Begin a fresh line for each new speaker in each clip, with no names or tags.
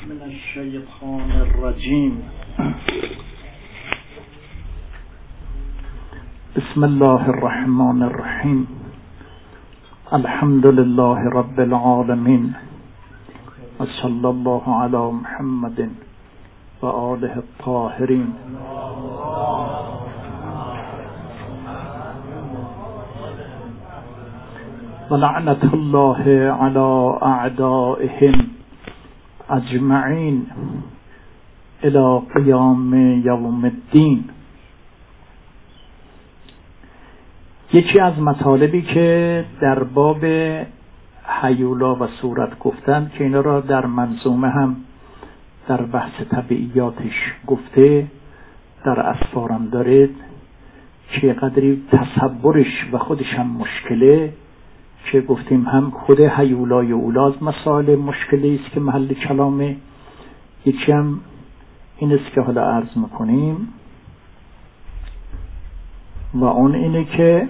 من الشیطان الرجیم. بسم الله الرحمن الرحیم. الحمد لله رب العالمین و صلی الله علی محمد و آله الطاهرین. و لعنت الله علی اعدائهم اجمعین الی قیام یوم الدین. یکی از مطالبی که در باب هیولا و صورت گفتن که اینا را در منظومه هم در بحث طبیعیاتش گفته، در اسفارم دارید که قدری تصورش و خودش هم مشکله، که گفتیم هم خود هیولای اولاز مسائل مشکلی است که محل کلامه. یکی هم این است که حالا عرض میکنیم و اون اینه که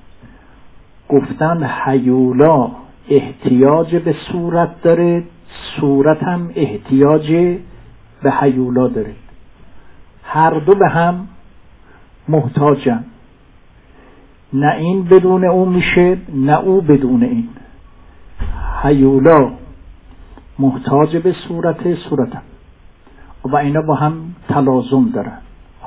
گفتن هیولا احتیاج به صورت داره، صورت هم احتیاج به هیولا داره، هر دو به هم محتاجن، نه این بدون اون میشه نه او بدون این. هیولا محتاج به صورت هم و اینا با هم تلازم دارن.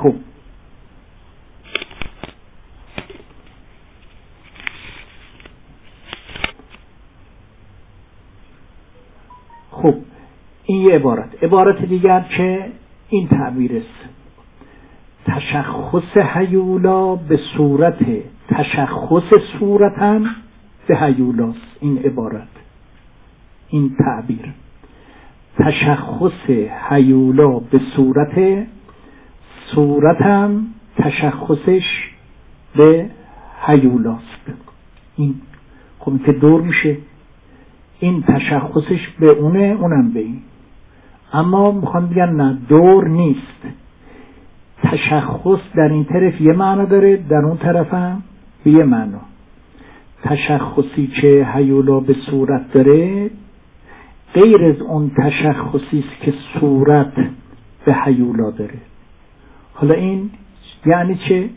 خب این یه عبارت دیگر که این تعبیر است: تشخص هیولا به صورت، تشخص صورتن به هیولاست. این عبارت، این تعبیر، تشخص هیولا به صورت، صورتم تشخصش به هیولاست. این خب که دور میشه، این تشخصش به اونه، اونم به این. اما میخوان بگن نه، دور نیست. تشخص در این طرف یه معنا داره، در اون طرف هم به یه معنا. تشخصی که هیولا به صورت داره غیر از اون تشخصی است که صورت به هیولا داره. حالا این یعنی چه؟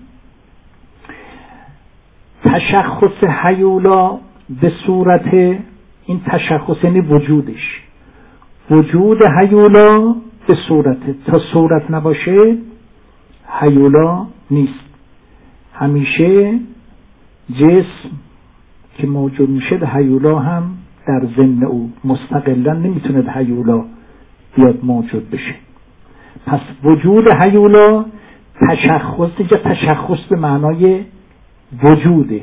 تشخص هیولا به صورت، این تشخص یعنی وجودش، وجود هیولا به صورته. تا صورت نباشه هیولا نیست. همیشه جسم که موجود میشه هیولا هم در ضمن او مستقلا نمیتونه هیولا بیاد موجود بشه. پس وجود هیولا تشخص به معنای وجوده.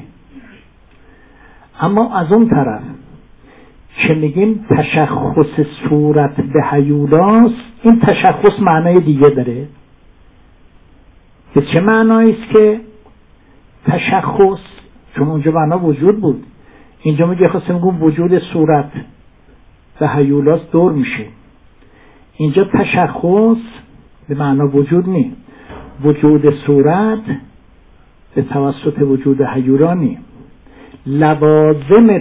اما از اون طرف که میگیم تشخص صورت به هیولاست، این تشخص معنای دیگه داره. به چه معنایی است که تشخص؟ چون اونجا معنا وجود بود، اینجا میگه خواستم بگم وجود صورت به هیولاست، دور میشه. اینجا تشخص به معنا وجود نیست، وجود صورت به توسط وجود هیولا نیست. لوازم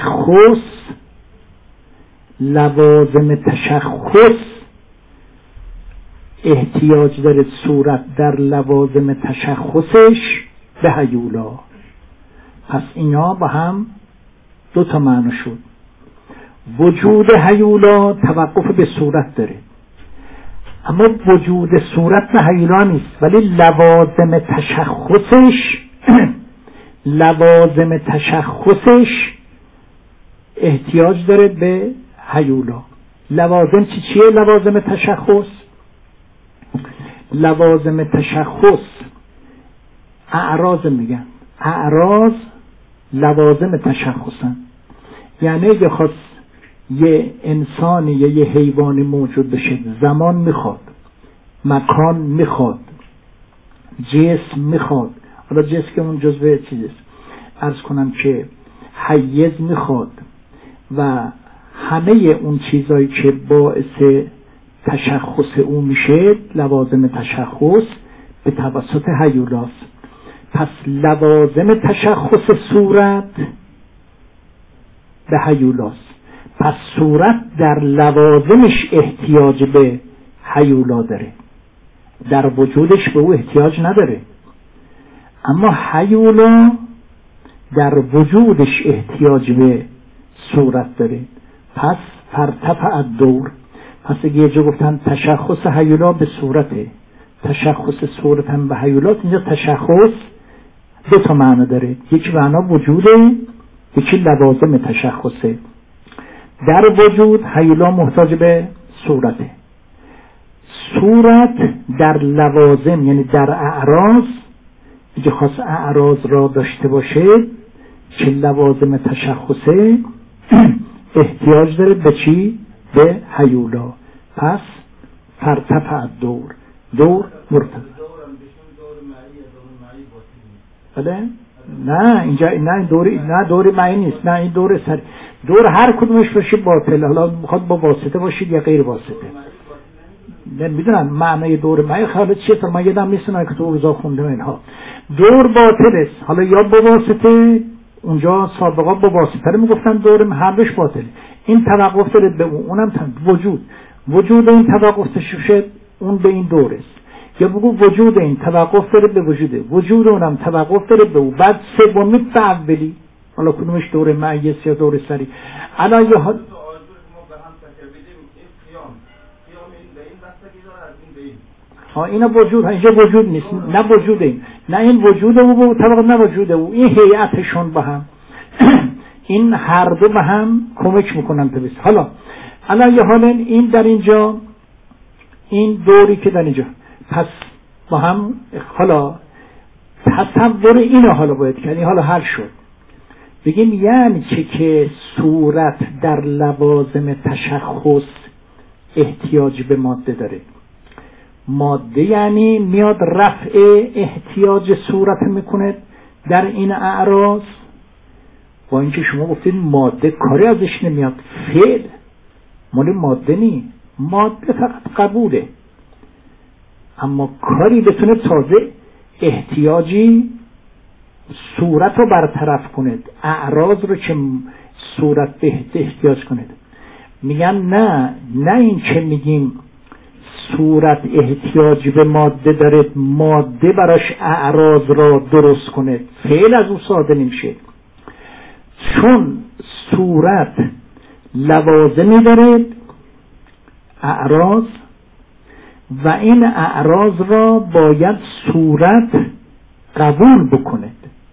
تشخص احتیاج داره صورت در لوازم تشخصش به هیولا. پس اینا با هم دو تا معنی شد. وجود هیولا توقف به صورت داره، اما وجود صورت به هیولا نیست، ولی لوازم تشخصش احتیاج داره به هیولا. لوازم چیه؟ لوازم تشخص، لوازم تشخص اعراض میگن، اعراض لوازم تشخصن. یعنی اگه خواست یه انسانی یا یه حیوانی موجود بشه، زمان میخواد، مکان میخواد، جسم میخواد. حالا جسم که اون جزء چیزست، عرض کنم که حیز میخواد و همه اون چیزایی که باعث تشخص اون میشه، لوازم تشخص به توسط هیولاست. پس لوازم تشخص صورت به هیولاست. پس صورت در لوازمش احتیاج به هیولا داره، در وجودش به او احتیاج نداره. اما هیولا در وجودش احتیاج به صورت داره. پس فرتفع الدور. پس اگه یه جا گفتن تشخص هیولا به صورته، تشخص صورت هم به هیولات، اینجا تشخص دو تا معنی داره، یکی معنا وجوده، یکی لوازم تشخصه. در وجود هیولا محتاج به صورته، صورت در لوازم یعنی در اعراض، اگه خواست اعراض را داشته باشه که لوازم تشخصه احتیاج داره به چی؟ به هیولا. پس فرتفع الدور، دور مرتفع. بله؟ نه اینجا نه دوری، نه دوری معنی نیست، نه این دور سر، دور هر کدومش باشه باطل، حالا میخواد با واسطه باشید یا غیر واسطه. نمیدونم معنی دور معنی خالد چیه، ما یادم نیست که تو روزا خوندم اینها. دور باطل است، حالا یا با واسطه، اونجا سابقا با واسطه رو میگفتن دور، هر دوش باطل. این توقف داره به اونم وجود این توقف شد اون به این دور است، یا بگو وجود این توقف داره به وجود اونم توقف داره به او. بعد سومی تعولی، حالا کدومش دور معیس یا دور سری. الان یه حال اینا وجود، اینجا وجود نیست، نه وجود این، نه این وجود او طبق نه وجود او، این هیئتشون با هم این هر دو به هم کمک میکنن تو بس. حالا یه حال این در اینجا، این دوری که در اینجا، پس با هم حالا تصور اینو حالا باید کنی. حالا حل شد، بگیم یعنی که صورت در لوازم تشخص احتیاج به ماده داره. ماده یعنی میاد رفع احتیاج صورت میکنه در این اعراض، با اینکه شما گفتید ماده کاری ازش نمیاد، فعل مال ماده نی، ماده فقط قبوله، اما کاری بتونه تازه احتیاجی صورت رو برطرف کنه، اعراض رو که صورت به احتیاج کنه. میگن نه این که میگیم صورت احتیاج به ماده داره، ماده براش اعراض را درست کنه، فعل از اون ساده نمیشه، چون صورت لوازمی داره اعراض و این اعراض را باید صورت قبول بکنه.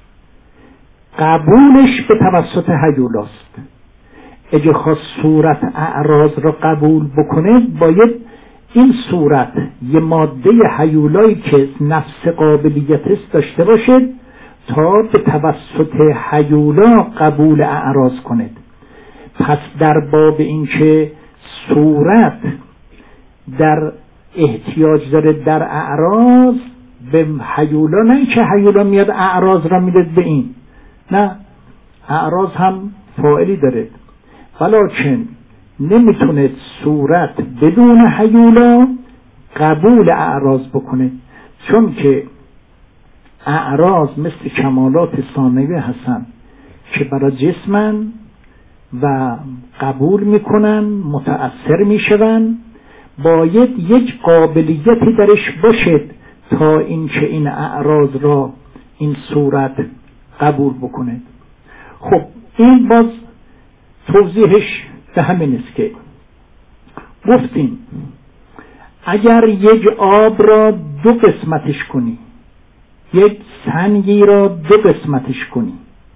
قبولش به توسط هیولاست. اگه خواست صورت اعراض را قبول بکنه باید این صورت یه ماده هیولایی که نفس قابلیت است داشته باشد تا به توسط هیولا قبول اعراض کند. پس در باب این که صورت در احتیاج داره در اعراض به هیولا، نه این که هیولا میاد اعراض را میده به این، نه، اعراض هم فاعلی داره، ولکن نمیتونه صورت بدون هیولا قبول اعراض بکنه، چون که اعراض مثل کمالات ثانویه هستن که برای جسمن و قبول میکنن، متأثر میشون، باید یک قابلیتی درش باشد تا اینکه این اعراض را این صورت قبول بکنه. خب این باز توضیحش به همین است که گفتیم اگر یک آب را دو قسمتش کنی، یک سنگی را دو قسمتش کنی،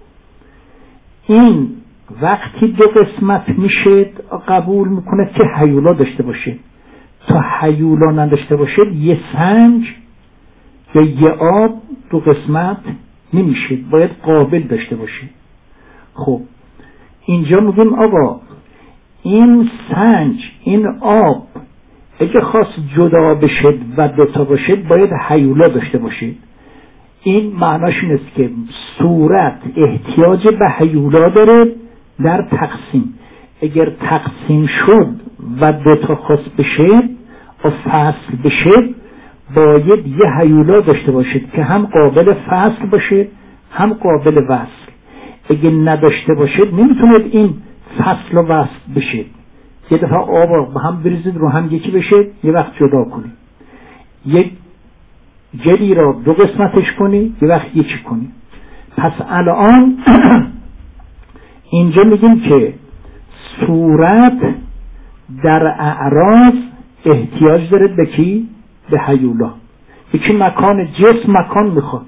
این وقتی دو قسمت میشه قبول میکنه که هیولا داشته باشه. تا هیولا نداشته باشه یه سنگ یا یه آب دو قسمت نمیشه، باید قابل داشته باشه. خب اینجا میگیم آقا این سنگ، این آب اگه خواست جدا بشه و دوتا باشه باید هیولا داشته باشه. این معناش این است که صورت احتیاج به هیولا داره در تقسیم. اگر تقسیم شد و دوتا خواست بشه و فصل بشه باید یه هیولا داشته باشید که هم قابل فصل باشه هم قابل وصل. اگه نداشته باشید نمیتونید این فصل و وصل بشه، یه دفعه آب با هم بریزید رو هم یکی بشه، یه وقت جدا کنید، یک جلی را دو قسمتش کنی، یه وقت یکی کنی. پس الان اینجا میگیم که صورت در اعراض احتیاج داره به کی؟ به هیولا. یکی مکان، جسم مکان میخواد،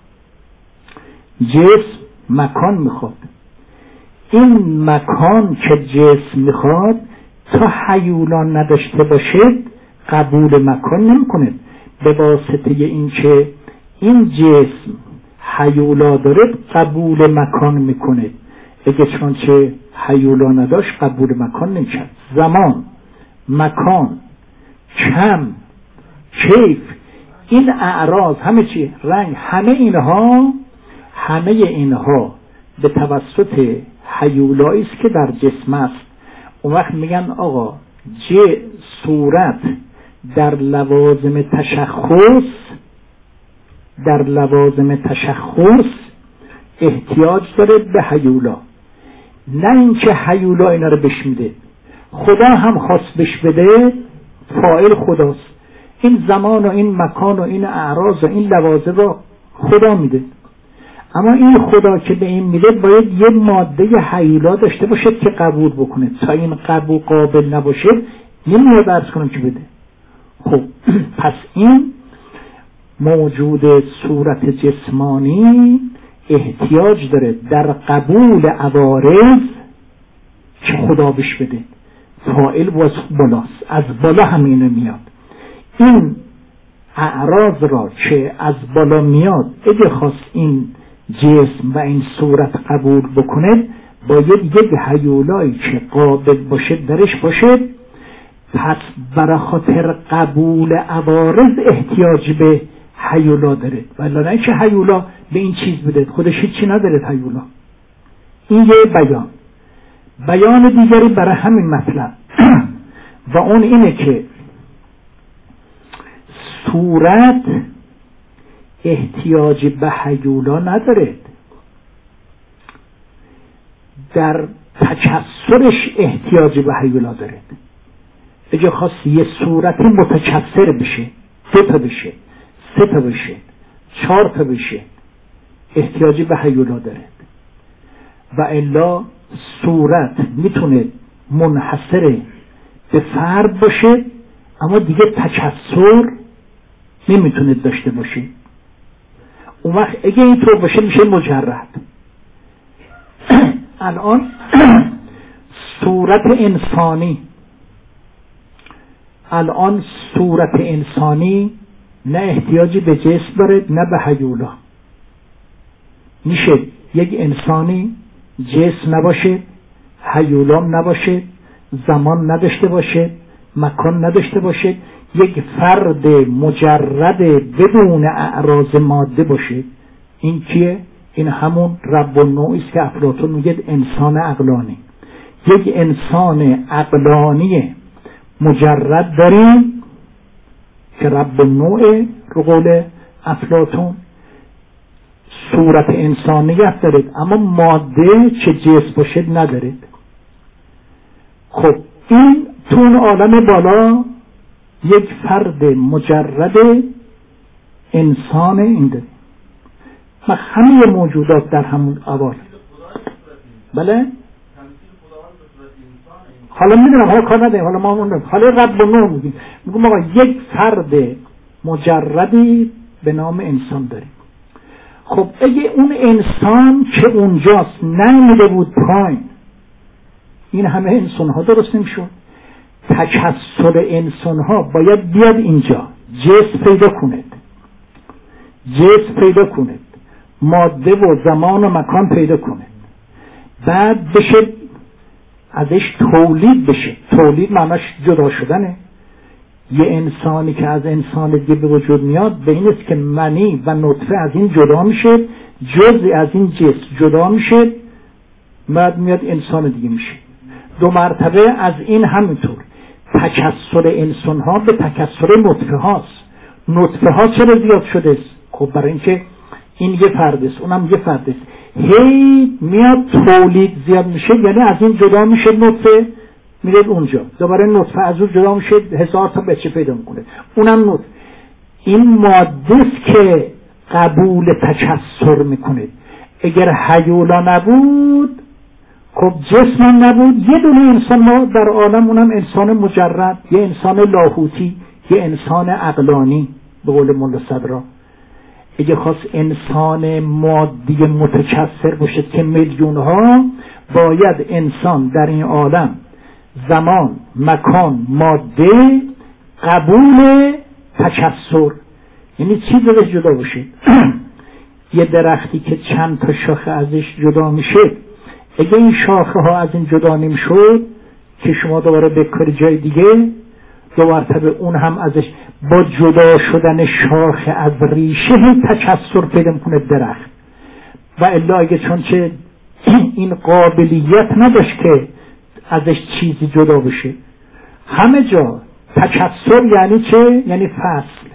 جسم مکان میخواد. این مکان که جسم میخواد تا هیولا نداشته باشه قبول مکان نمیکنه. به واسطه این که این جسم هیولا داره قبول مکان میکنه. اگه چونچه هیولا نداشت قبول مکان نمیشه. زمان، مکان، کم، کیف، این اعراض، همه چی، رنگ، همه اینها به توسط هیولایی است که در جسم است. اون وقت میگن آقا صورت در لوازم تشخص احتیاج داره به هیولا. نه اینکه هیولا اینا رو بهش میده، خدا هم خواست بهش بده، فاعل خداست. این زمان و این مکان و این اعراض و این لوازم رو خدا میده، اما این خدا که به این میده باید یه ماده هیولا داشته باشه که قبول بکنه. تا این قبول قابل نباشه نمیاد درس کنم که بده. خب پس این موجود صورت جسمانی احتیاج داره در قبول عوارض که خدا بهش بده. فاعل بالاست، از بالا همینه میاد. این اعراض را که از بالا میاد اگه خواست این جسم و این صورت قبول بکنه باید یک هیولایی که قابل باشه درش باشه. پس برای خاطر قبول عوارض احتیاج به هیولا داره، ولی نه که هیولا به این چیز بده، خودش هیچی نداره هیولا. این یه بیان دیگری برای همین مطلب و اون اینه که صورت احتیاج به هیولا نداره، در تکثرش احتیاج به هیولا داره. اگه خواست یه صورتی متکثر بشه، 2 تا بشه، 3 تا بشه، 4 تا بشه، احتیاجی به هیولا داره. و الا صورت میتونه منحصر به فرد باشه اما دیگه تکثر نمیتونه داشته باشه. اون وقت اگه اینطور باشه میشه مجرد. الان صورت انسانی نه احتیاجی به جسم داره نه به هیولا. میشه یک انسانی جسم نباشه، هیولام نباشه، زمان نداشته باشه، مکان نداشته باشه، یک فرد مجرد بدون اعراض ماده باشه. این کیه؟ این همون رب النوعی است که افلاطون میگه انسان عقلانی. یک انسان عقلانی مجرد داریم که رب النوع رو قول افلاطون صورت انسانیت دارد اما ماده چه جسم باشد ندارد. خب این تو اون عالم بالا یک فرد مجرد انسان این داریم. همه موجودات در همون عوالم. بله؟ حالا میدونم، حالا کار نداریم، حالا ما موندم، حالا رب و نوع میگیم آقا یک فرد مجردی به نام انسان داریم. خب اگه اون انسان که اونجاست نمیده بود پایین، این همه انسان ها درست نمیشون. تکثر انسان ها باید بیاد اینجا، جسم پیدا کند، ماده و زمان و مکان پیدا کند، بعد بشه ازش تولید بشه. تولید معناش جدا شدنه. یه انسانی که از انسان دیگه به وجود میاد به این است که منی و نطفه از این جدا میشه، جزئی از این جسم جدا میشه، بعد میاد انسان دیگه میشه. 2 مرتبه از این همینطور. تکثر انسان ها به تکثر نطفه هاست. نطفه ها چرا زیاد شده است؟ خب برای اینکه این یه فرد است، اونم یه فرد است. هی میاد تولید زیاد میشه، یعنی از این جدا میشه نطفه، میره اونجا، دوباره نطفه از اون جدا میشه، 1000 تا بچه پیدا میکنه، اونم نطفه. این ماده است که قبول تکثر میکنه. اگر هیولا نبود، خب جسم نبود، یه دونه انسان ما در عالم، اونم انسان مجرد، یه انسان لاهوتی، یه انسان عقلانی به قول ملا صدرا. اگه خواست انسان مادی متکثر باشه که میلیون‌ها، باید انسان در این عالم زمان، مکان، ماده قبول تکثر، یعنی چیز ازش جدا باشه. یه درختی که چند تا شاخه ازش جدا میشه، اگه این شاخه ها از این جدا نمیشد که شما دوباره بکاری جای دیگه، دو مرتبه اون هم ازش با جدا شدن شاخه از ریشه تکثر پیدا میکنه درخت. و الا اگه چون چه این قابلیت نداشت که ازش چیزی جدا بشه. همه جا تکثر یعنی چه؟ یعنی فصل،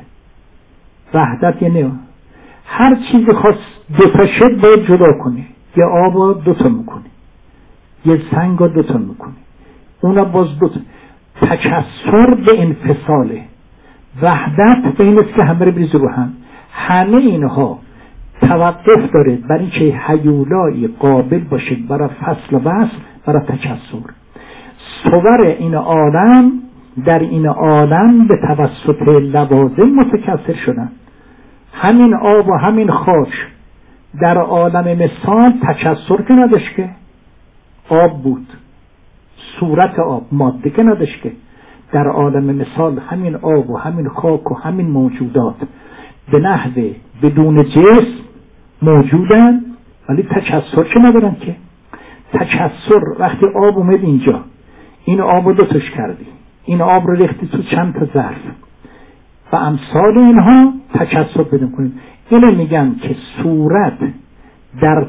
وحدت، یعنی هر چیزی خواست دوتا شد باید جدا کنه. یه آب دوتا میکنه، یه سنگ دوتا میکنه، اونا باز دوتا. تکثر به انفصاله، وحدت به این است که همه رو بریزه رو هم. همه اینها توقف داره برای اینکه هیولایی قابل باشه برای فصل و بس، برای تکثر. صور این عالم در این عالم به توسط لوازم متکثر شدن. همین آب و همین خاک در عالم مثال تکثر که نداشت، که آب بود، صورت آب، ماده که نداشت. که در عالم مثال همین آب و همین خاک و همین موجودات به نحوه بدون جسم موجودن، ولی تکثر که ندارن. که تکثر وقتی آب اومد اینجا، این آب رو دوتاش کردی، این آب رو ریختی تو چند تا ظرف و امثال اینها، تکثر پیدا کنید. اینو میگن که صورت در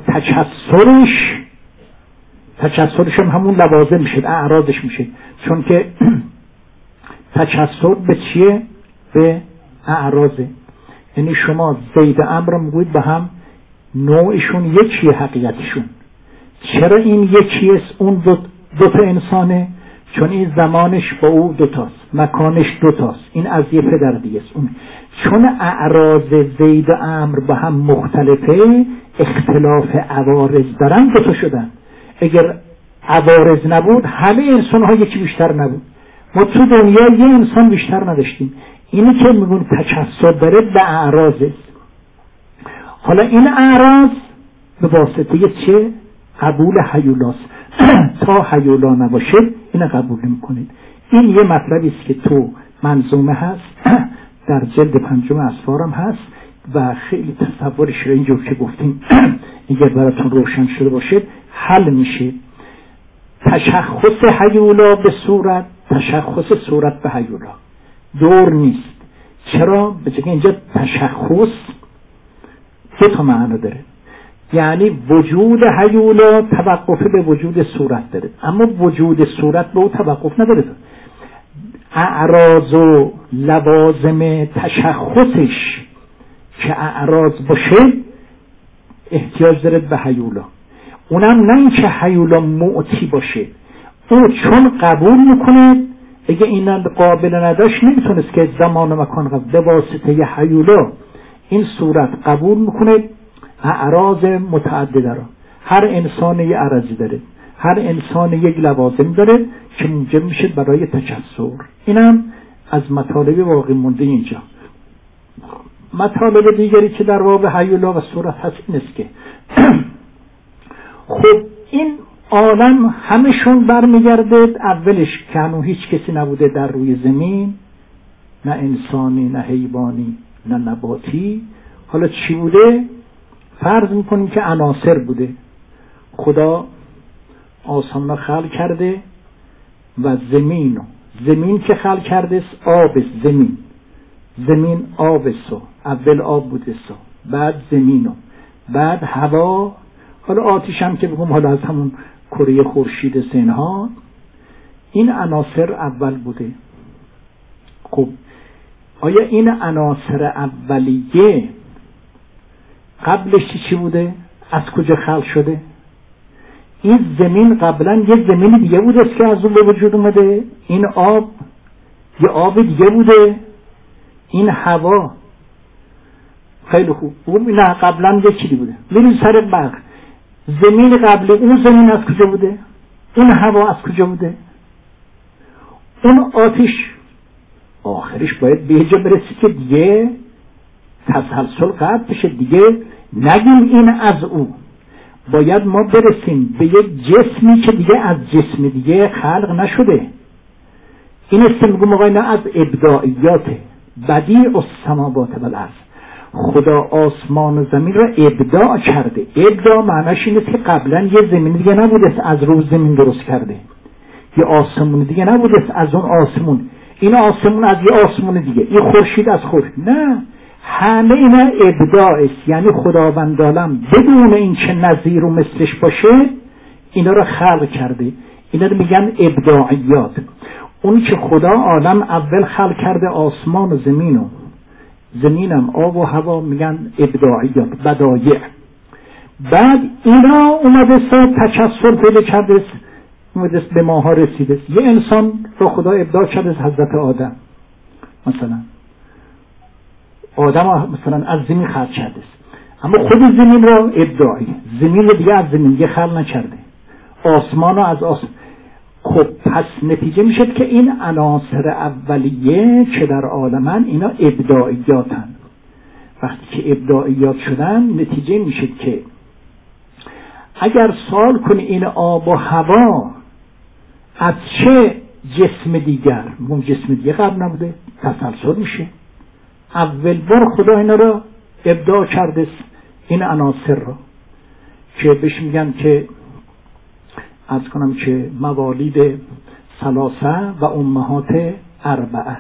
تکثرش هم همون لوازم میشه، اعراضش میشه. چون که تکثر به چیه؟ به اعراضه. یعنی شما زید امر میگوید به هم نوعشون یکیه، حقیقتشون. چرا این یکی است؟ اون دو تا انسانه، چون این زمانش با او دوتاست، مکانش دوتاست، این از یه پدر دیگه است. اون چون اعراض زید و امر با هم مختلفه، اختلاف عوارض دارن، دوتا شدن. اگر عوارض نبود همه انسان ها یکی بیشتر نبود. ما تو دنیا یه انسان بیشتر نداشتیم. اینی که میگون تکثر داره به اعراض است. حالا این اعراض به واسطه چه؟ قبول هیولاست. تا هیولا نباشه این قبول نمی‌کنید. این یه مطلبی است که تو منظومه هست، در جلد 5 اسفارم هست و خیلی تصورش رو اینجور که گفتیم اگر براتون روشن شده باشه حل میشه. تشخص هیولا به صورت، تشخص صورت به هیولا دور نیست. چرا؟ بچه که اینجا تشخص دو تا معنا داره. یعنی وجود هیولا توقف به وجود صورت داره، اما وجود صورت به او توقف نداره. اعراض و لوازم تشخصش که اعراض باشه احتیاج داره به هیولا. اونم نه این که هیولا معطی باشه، او چون قبول میکنه. اگه این قابل نداشت نمیتونست که زمان و مکان قبول، به واسطه هیولا این صورت قبول میکنه اعراض متعدده را. هر انسان یه عرضی داره، هر انسان یک لوازم داره که موجب میشه برای تکثر. اینم از مطالب واقع مونده اینجا. مطالب دیگری که در باب هیولا و صورت هست این است که خب این عالم همشون برمیگرده اولش که هنوز هیچ کسی نبوده در روی زمین، نه انسانی، نه حیوانی، نه نباتی. حالا چی بوده؟ فرض میکنیم که عناصر بوده. خدا آسمان خلق کرده و زمین که خلق کرده است، آب زمین آب است، اول آب بوده است، بعد زمین، بعد هوا، حالا آتش هم که بگم حالا از همون کره خورشید سنها. این عناصر اول بوده. خب آیا این عناصر اولیه قبلش چی بوده؟ از کجا خلق شده؟ این زمین قبلا یه زمین دیگه بوده که از اون به وجود اومده. این آب یه آب دیگه بوده. این هوا خیلی خوب. نه قبلا یه چیزی بوده. بریم سر برق. زمین قبلی اون زمین از کجا بوده؟ اون هوا از کجا بوده؟ اون آتش آخرش باید به جا برسی که دیگه تسلسل قطع بشه. دیگه نگیم این از او. باید ما برسیم به یک جسمی که دیگه از جسم دیگه خلق نشده. این است میگم آقا اینا از ابداعیات بدیع السماوات والارض. خدا آسمان و زمین را ابداع کرده. ابداع معناش اینه که قبلا یه زمین دیگه نبوده از روی زمین درست کرده، یه آسمون دیگه نبوده از اون آسمون، این آسمون از یه آسمون دیگه، این خورشید از خورشید. نه، همه اینا ابداع است. یعنی خداوند عالم بدون این که نظیر و مثلش باشه اینا را خلق کرده. اینا رو میگن ابداعیات. اون که خدا عالم اول خلق کرده آسمان و زمینو، زمینم آب و هوا، میگن ابداعیات، بدایع. بعد اینا اومده تکثر پیدا کرده، اومده به ماها رسیده. یه انسان رو خدا ابداع کرده، حضرت آدم مثلا. آدم مثلا از زمین خلق کرده، اما خود زمین رو ابداعی، زمین رو دیگه از زمین دیگه خلق نکرده، آسمان رو از آسمان. خب پس نتیجه میشه که این عناصر اولیه که در عالمن اینا ابداعیاتن. وقتی که ابداعیات شدن نتیجه میشه که اگر سوال کنی این آب و هوا از چه جسم دیگر، اون جسم دیگه قبل نبوده، تسلسل میشه. اول بار خدا اینا رو ابداع کرده، این عناصر رو که بهش میگن که از کنم که موالید ثلاثه و امهات اربعه.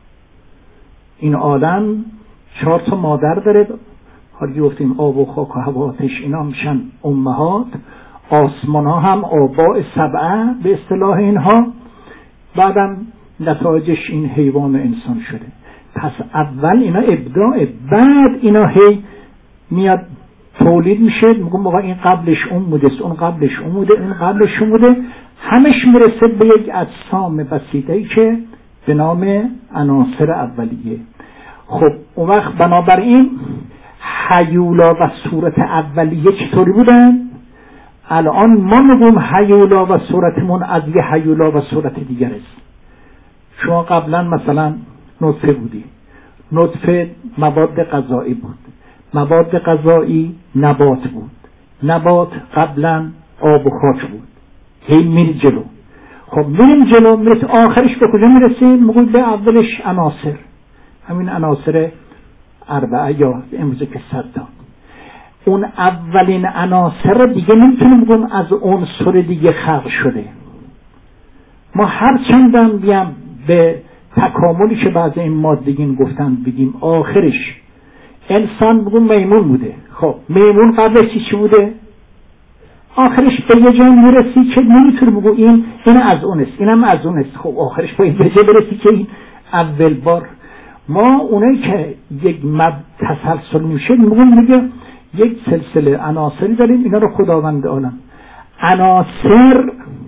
این عالم 4 مادر داره. حالا گفتیم آب و خاک و هوا آتش، اینا میشن امهات. آسمان ها هم آباء سبعه به اصطلاح اینها. بعدم نتایجش این حیوان و انسان شده. پس اول اینا ابداع، بعد اینا هی میاد تولید میشه. میگم آقا این قبلش اون بوده، اون قبلش اون بوده، این قبلش اون بوده. همش میرسه به یک اجسام بسیطه‌ای که به نام عناصر اولیه. خب اون وقت بنابراین هیولا و صورت اولیه چطوری بودن؟ الان ما میگم هیولا و صورتمون از یه هیولا و صورت دیگر است. شما قبلا مثلا نطفه بودی، نطفه مواد غذایی بود، مواد غذایی نبات بود، نبات قبلا آب و خاک بود. هی میری جلو. خب میریم جلو، میرسیم آخرش به کجا میرسیم؟ میگویم به اولش عناصر، همین عناصر اربعه یا امروزه که 100 تا. اون اولین عناصر دیگه نمیتونیم بگیم از عنصر دیگه خلق شده. ما هر چندم بیام به تکاملی که بعض این مادگین گفتن بگیم آخرش انسان بگیم میمون بوده. خب میمون قبلش چی بوده؟ آخرش به یه جایی میرسی که نمیتونه بگو این از اون است، اینم از اون است. خب آخرش باید به جایی برسی که این اول بار. ما اونایی که یک تسلسل میشه میگم میگه یک سلسله عناصری داریم، اینا رو خداوند عالم. عناصر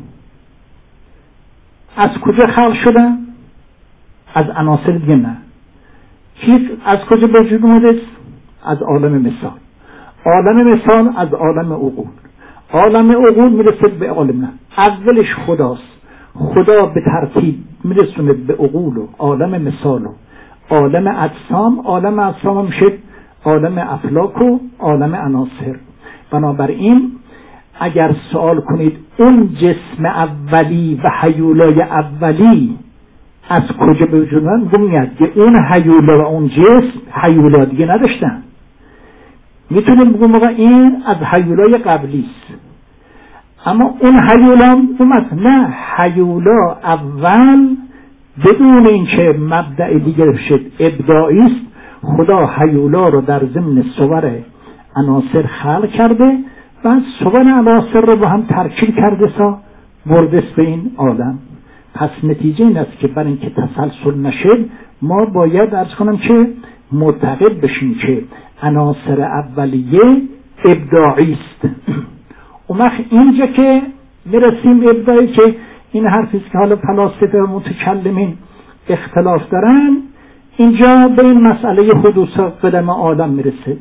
از کجا خلق شدن؟ از عناصر دیگه نه. چیز از کجا به وجود اومده؟ از عالم مثال. عالم مثال از عالم عقول. عالم عقول میرسه به عالم نه. اولش خداست. خدا به ترتیب میرسونه به عقول و عالم مثال و عالم اجسام. عالم اجسام هم میشه عالم افلاک و عالم عناصر. بنابراین اگر سوال کنید اون جسم اولی و هیولای اولی از کجا به وجود اومد، میگم که اون هیولا و اون جسم هیولا دیگه نداشتن. میتونیم بگم آقا این از هیولای قبلی است، اما اون هیولا اومد نه. هیولا اول بدون اینکه مبدأ دیگر بشه ابداعی است. خدا هیولا رو در ضمن صور عناصر خلق کرده و صور عناصر رو با هم ترکیب کرده تا برده به این عالم. پس نتیجه این است که برای اینکه تسلسل نشه ما باید عرض کنم که معتقد بشیم که عناصر اولیه ابداعی است. اون وقت اینجا که میرسیم ابداعی که این حرفی که حالا فلاسفه و متکلمین اختلاف دارن، اینجا به این مسئله حدوث قدم عالم میرسه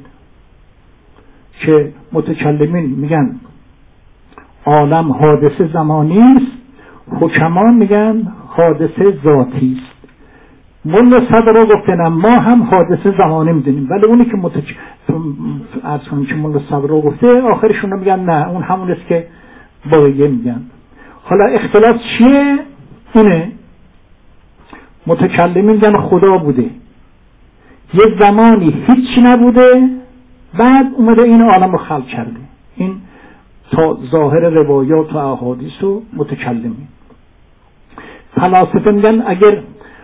که متکلمین میگن عالم حادثه زمانی است، حکمان میگن حادثه ذاتی است. ملا صدرا گفتن ما هم حادثه زمانی میدونیم، ولی اونی که که ملا صدرا گفته آخرشون میگن نه اون همون است که باقیه میگن. حالا اختلاف چیه؟ اینه متکلمین میگن خدا بوده، یه زمانی هیچی نبوده، بعد اومده این عالم رو خلق کرده. این تا ظاهر روایات و احادیث و متکلمین. فلاسفه میگن اگر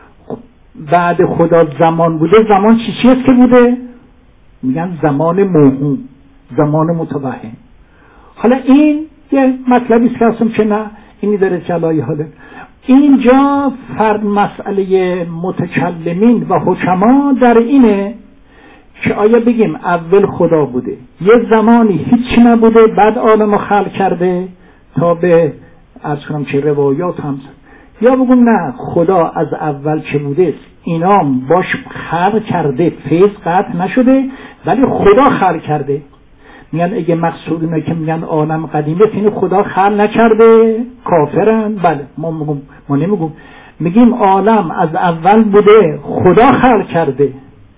بعد خدا زمان بوده، زمان چی است که بوده؟ میگن زمان موهوم، زمان متوهم. حالا این یه مطلبی است که اصلا که نه اینی داره جلای حاله. اینجا فرد مسئله متکلمین و حکما در اینه که آیا بگیم اول خدا بوده، یه زمانی هیچ نبوده، بعد عالم رو خلق کرده تا به عرض کنم که روایات هم، یا بگیم نه خدا از اول چه بوده اینا باش خلق کرده، فیض قطع نشده ولی خدا خلق کرده. میگن اگه مقصود اینه که میگن عالم قدیمه اینو خدا خلق نکرده کافرن. بله ما نمیگیم، میگیم عالم از اول بوده خدا خلق کرده،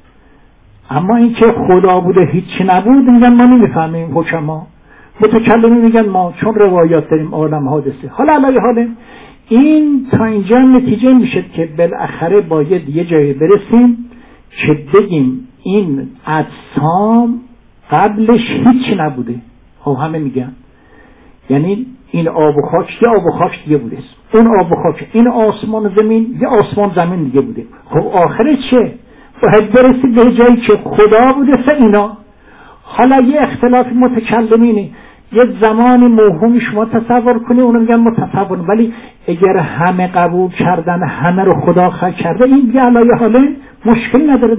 اما این که خدا بوده هیچی نبود میگن ما نمیفهمیم. حکما متکلمین میگن ما چون روایات داریم عالم حادثه. حالا علیه حاله این تا اینجا نتیجه میشه که بالاخره باید یه جایی برسیم که بگیم این اجسام قبلش هیچ نبوده. خب همه میگن یعنی این آب و خاک یه آب و خاک دیگه بوده، اون آب و خاک، این آسمان و زمین یه آسمان زمین دیگه بوده. خب آخره چه؟ باید برسید به جایی که خدا بوده سه اینا. حالا یه اختلاف متکلمینه، یه زمانی موهومی شما تصور کنی، اونو میگن متصور، ولی اگر همه قبول کردن همه رو خدا خلق کرده این دیگه علایه حاله مشکل نداره.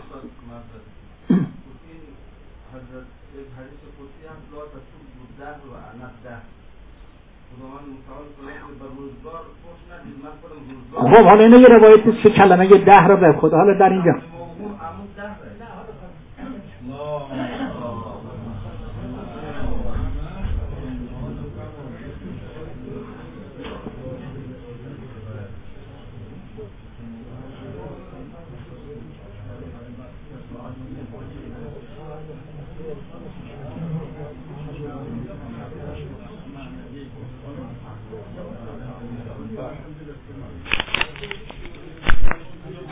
خب حالا اینه یه روایت است که کلمه 10 رو به خدا. حالا در اینجا